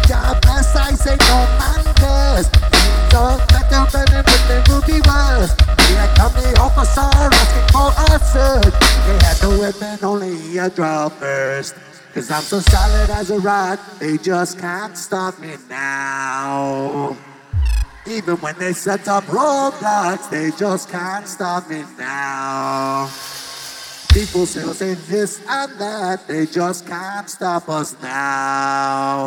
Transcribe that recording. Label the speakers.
Speaker 1: God bless, I say no man cares. So better than it will be worse. Here come the officer asking for a search. They had the weapon, only a draw first. Cause I'm so solid as a rock, they just can't stop me now. Even when they set up roadblocks, they just can't stop me now. People still say this and that, they just can't stop us now.